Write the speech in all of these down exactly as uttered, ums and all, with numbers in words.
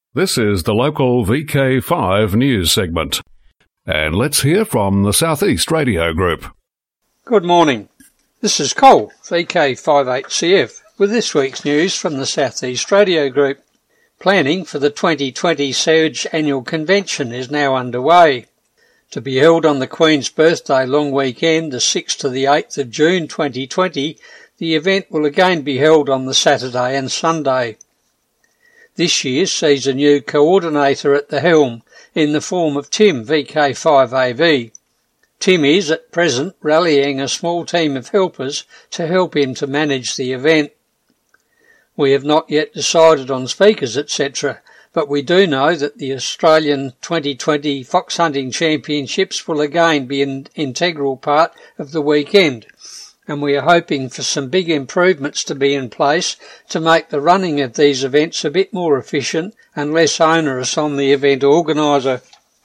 This is the local V K five news segment. And let's hear from the South East Radio Group. Good morning. This is Cole, V K fifty-eight C F, with this week's news from the South East Radio Group. Planning for the twenty twenty Surge Annual Convention is now underway. To be held on the Queen's birthday long weekend, the sixth to the eighth of June twenty twenty, the event will again be held on the Saturday and Sunday. This year sees a new coordinator at the helm in the form of Tim, V K five A V. Tim is at present rallying a small team of helpers to help him to manage the event. We have not yet decided on speakers, et cetera, but we do know that the Australian twenty twenty Fox Hunting Championships will again be an integral part of the weekend, and we are hoping for some big improvements to be in place to make the running of these events a bit more efficient and less onerous on the event organiser.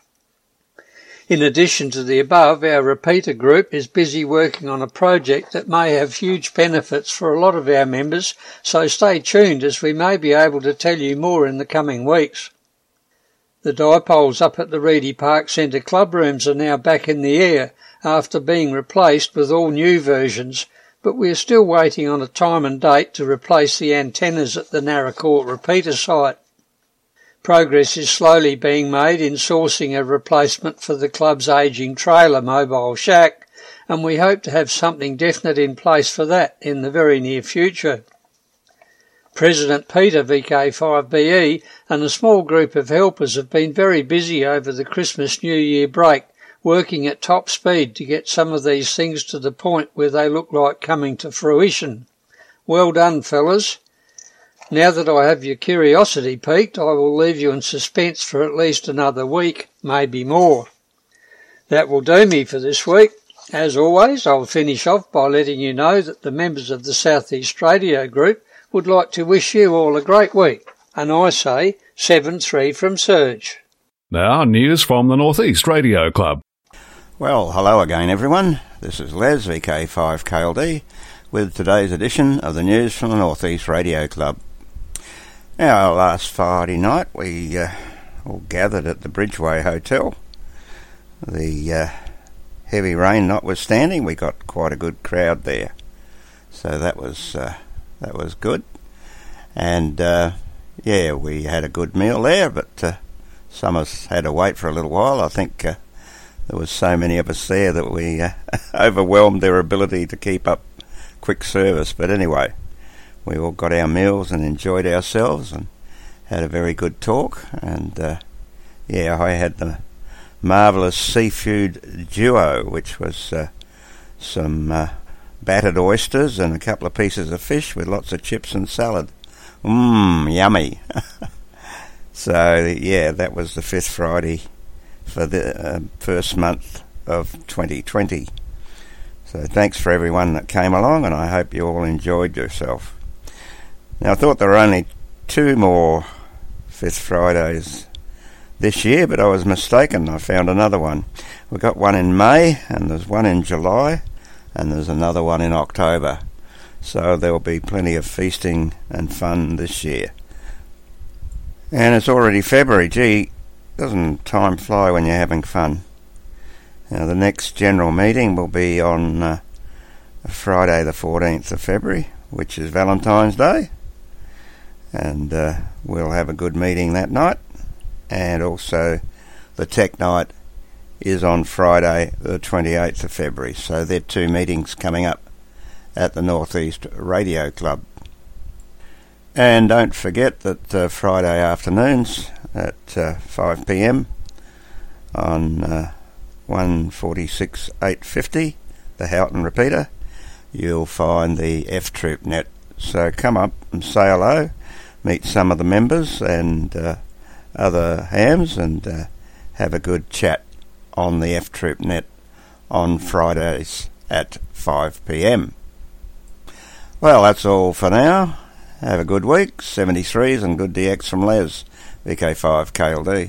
In addition to the above, our repeater group is busy working on a project that may have huge benefits for a lot of our members, so stay tuned as we may be able to tell you more in the coming weeks. The dipoles up at the Reedy Park Centre club rooms are now back in the air after being replaced with all new versions, but we are still waiting on a time and date to replace the antennas at the Narracourt repeater site. Progress is slowly being made in sourcing a replacement for the club's ageing trailer mobile shack, and we hope to have something definite in place for that in the very near future. President Peter, V K five B E, and a small group of helpers have been very busy over the Christmas New Year break, working at top speed to get some of these things to the point where they look like coming to fruition. Well done, fellas. Now that I have your curiosity piqued, I will leave you in suspense for at least another week, maybe more. That will do me for this week. As always, I'll finish off by letting you know that the members of the South East Radio Group would like to wish you all a great week, and I say seven three from Surge. Now, news from the North East Radio Club. Well, hello again, everyone. This is Les, V K five K L D, with today's edition of the news from the North East Radio Club. Now, last Friday night, we uh, all gathered at the Bridgeway Hotel. The uh, heavy rain notwithstanding, we got quite a good crowd there, so that was uh, that was good. And uh, yeah, we had a good meal there, but uh, some of us had to wait for a little while. I think uh, there was so many of us there that we uh, overwhelmed their ability to keep up quick service. But anyway, we all got our meals and enjoyed ourselves and had a very good talk. And uh, yeah, I had the marvellous seafood duo, which was uh, some uh, battered oysters and a couple of pieces of fish with lots of chips and salad. Mmm, yummy. So yeah, that was the fifth Friday for the uh, first month of twenty twenty. So thanks for everyone that came along, and I hope you all enjoyed yourself. Now, I thought there were only two more Fifth Fridays this year, but I was mistaken. I found another one. We've got one in May, and there's one in July, and there's another one in October. So there will be plenty of feasting and fun this year. And it's already February. Gee, doesn't time fly when you're having fun? Now, the next general meeting will be on uh, Friday the fourteenth of February, which is Valentine's Day. And uh, we'll have a good meeting that night. And also the Tech Night is on Friday the twenty-eighth of February. So there are two meetings coming up at the North East Radio Club. And don't forget that uh, Friday afternoons at uh, five p m on uh, one forty-six eight fifty, the Houghton repeater, you'll find the F Troop net. So come up and say hello, meet some of the members and uh, other hams, and uh, have a good chat on the F Troop net on Fridays at five p m. Well, that's all for now. Have a good week. seventy-threes and good D X from Les, V K five K L D.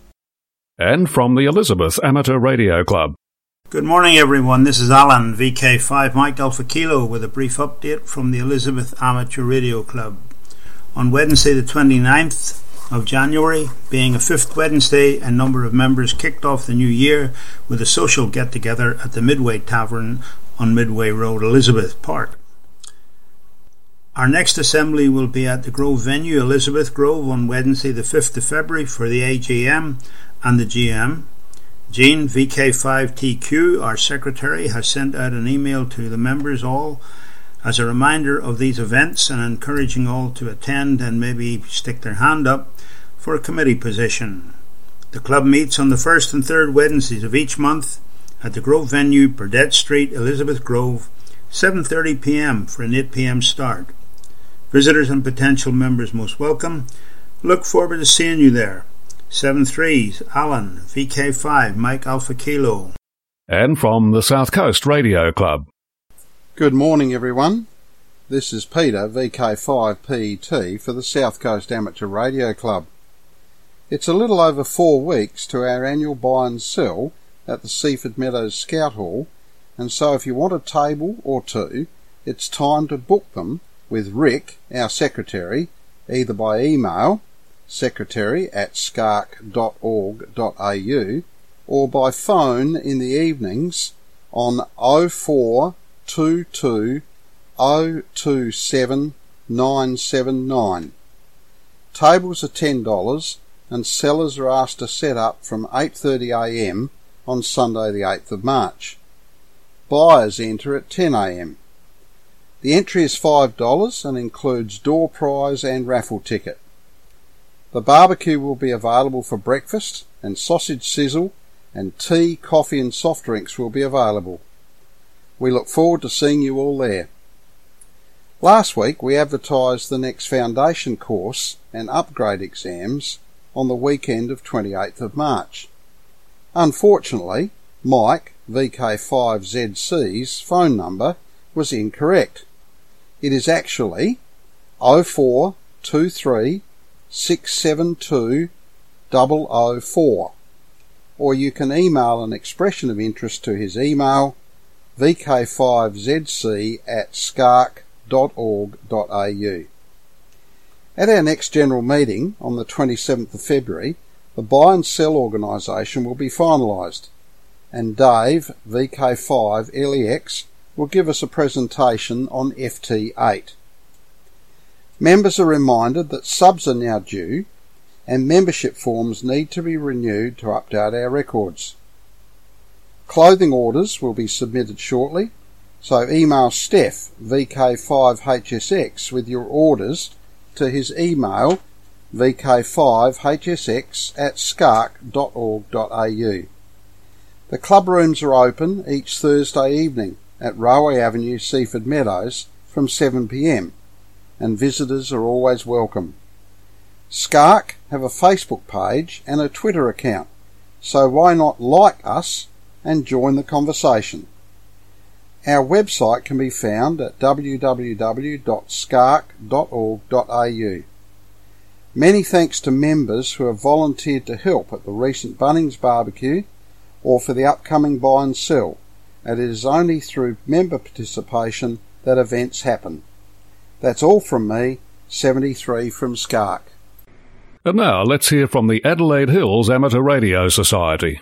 And from the Elizabeth Amateur Radio Club. Good morning, everyone. This is Alan, V K five Mike Alpha Kilo, with a brief update from the Elizabeth Amateur Radio Club. On Wednesday the twenty-ninth of January, being a fifth Wednesday, a number of members kicked off the new year with a social get-together at the Midway Tavern on Midway Road, Elizabeth Park. Our next assembly will be at the Grove venue, Elizabeth Grove, on Wednesday the fifth of February for the A G M and the G M. Jean, V K five T Q, our secretary, has sent out an email to the members all as a reminder of these events and encouraging all to attend and maybe stick their hand up for a committee position. The club meets on the first and third Wednesdays of each month at the Grove venue, Burdett Street, Elizabeth Grove, seven thirty p m for an eight p m start. Visitors and potential members most welcome. Look forward to seeing you there. seven threes, Alan, V K five, Mike Alpha Kilo. And from the South Coast Radio Club. Good morning, everyone. This is Peter, V K five P E T, for the South Coast Amateur Radio Club. It's a little over four weeks to our annual buy and sell at the Seaford Meadows Scout Hall, and so if you want a table or two, it's time to book them with Rick, our secretary, either by email, secretary at scark dot org dot a u, or by phone in the evenings on oh four two two oh two seven nine seven nine. Tables are ten dollars and sellers are asked to set up from eight thirty a m on Sunday the eighth of March. Buyers enter at ten a m. The entry is five dollars and includes door prize and raffle ticket. The barbecue will be available for breakfast, and sausage sizzle and tea, coffee and soft drinks will be available. We look forward to seeing you all there. Last week we advertised the next foundation course and upgrade exams on the weekend of twenty-eighth of March. Unfortunately, Mike, V K five Z C's phone number was incorrect. It is actually oh four two three six seven two oh oh four, or you can email an expression of interest to his email v k five z c at scark dot org dot a u. At our next general meeting on the twenty-seventh of February, the buy and sell organisation will be finalised, and Dave, V K five L E X, will give us a presentation on F T eight. Members are reminded that subs are now due and membership forms need to be renewed to update our records. Clothing orders will be submitted shortly, so email Steph, V K five H S X, with your orders to his email v k five h s x at scark dot org dot a u. The club rooms are open each Thursday evening at Railway Avenue, Seaford Meadows from seven p m, and visitors are always welcome. Scark have a Facebook page and a Twitter account, so why not like us and join the conversation? Our website can be found at w w w dot scark dot org dot a u. Many thanks to members who have volunteered to help at the recent Bunnings barbecue or for the upcoming buy and sell, and it is only through member participation that events happen. That's all from me, seventy-three from Scark. And now let's hear from the Adelaide Hills Amateur Radio Society.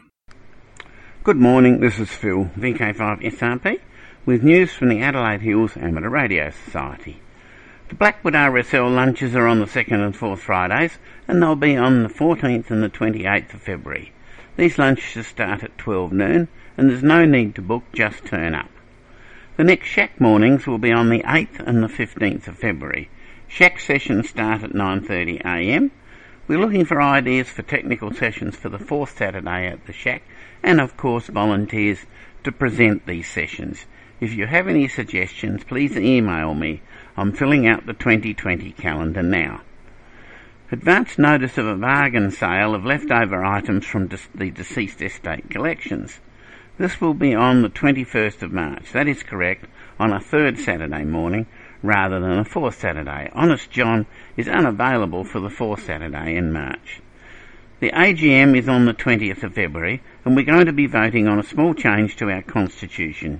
Good morning, this is Phil, V K five S R P, with news from the Adelaide Hills Amateur Radio Society. The Blackwood R S L lunches are on the second and fourth Fridays, and they'll be on the fourteenth and the twenty-eighth of February. These lunches start at twelve noon, and there's no need to book, just turn up. The next Shack mornings will be on the eighth and the fifteenth of February. Shack sessions start at nine thirty a m. We're looking for ideas for technical sessions for the fourth Saturday at the Shack, and of course volunteers to present these sessions. If you have any suggestions, please email me. I'm filling out the twenty twenty calendar now. Advance notice of a bargain sale of leftover items from de- the deceased estate collections. This will be on the twenty-first of March. That is correct, on a third Saturday morning rather than a fourth Saturday. Honest John is unavailable for the fourth Saturday in March. The A G M is on the twentieth of February, and we're going to be voting on a small change to our constitution.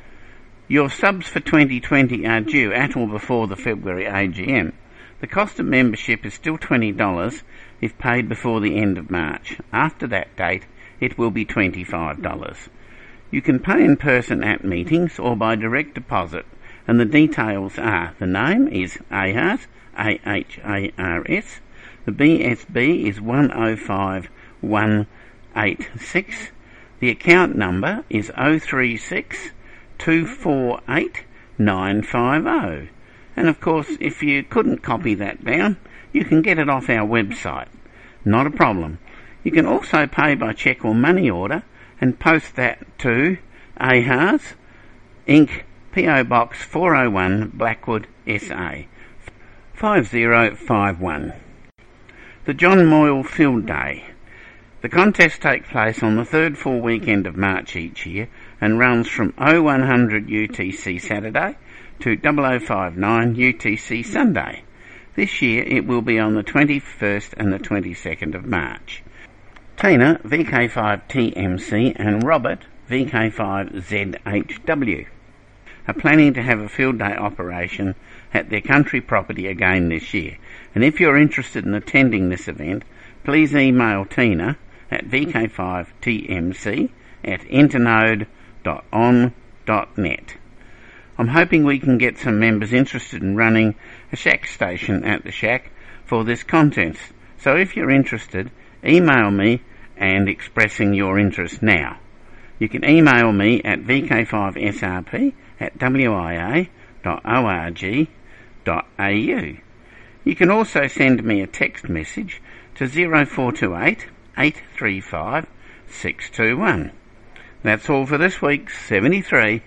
Your subs for twenty twenty are due at or before the February A G M. The cost of membership is still twenty dollars, if paid before the end of March. After that date, it will be twenty-five dollars. You can pay in person at meetings or by direct deposit, and the details are: the name is Ahars, A H A R S, the B S B is one oh five one eight six, the account number is oh three six two four eight nine five oh, and of course if you couldn't copy that down, you can get it off our website. Not a problem. You can also pay by cheque or money order and post that to Ahars, Incorporated, P O Box four oh one, Blackwood, S A, five oh five one. The John Moyle Field Day. The contest takes place on the third full weekend of March each year and runs from oh one hundred U T C Saturday to oh oh five nine U T C Sunday. This year it will be on the twenty-first and the twenty-second of March. Tina, V K five T M C, and Robert, V K five Z H W, are planning to have a field day operation at their country property again this year. And if you're interested in attending this event, please email Tina at v k five t m c at internode dot on dot net. I'm hoping we can get some members interested in running a shack station at the shack for this contest. So if you're interested, email me and expressing your interest now. You can email me at v k five s r p at w i a dot org dot a u. You can also send me a text message to zero four two eight, eight three five, six two one. That's all for this week's seventy-three.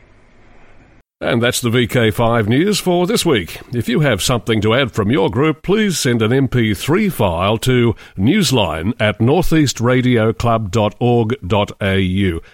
And that's the V K five news for this week. If you have something to add from your group, please send an M P three file to newsline at northeast radio club dot org dot a u.